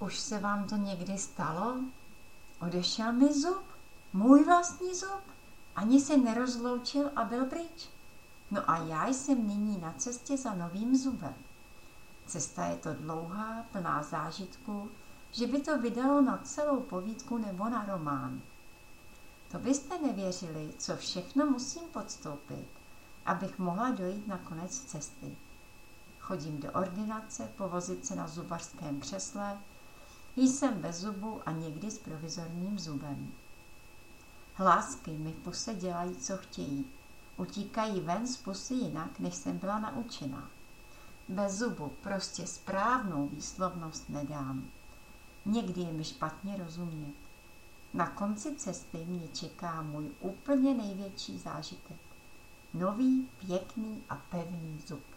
Už se vám to někdy stalo? Odešel mi zub, můj vlastní zub, ani se nerozloučil a byl pryč. No a já jsem nyní na cestě za novým zubem. Cesta je to dlouhá, plná zážitků, že by to vydalo na celou povídku nebo na román. To byste nevěřili, co všechno musím podstoupit, abych mohla dojít na konec cesty. Chodím do ordinace, povozit se na zubařském křesle, jsem bez zubu a někdy s provizorním zubem. Hlásky mi v puse dělají, co chtějí. Utíkají ven z pusy jinak, než jsem byla naučená. Bez zubu prostě správnou výslovnost nedám. Někdy je mi špatně rozumět. Na konci cesty mě čeká můj úplně největší zážitek. Nový, pěkný a pevný zub.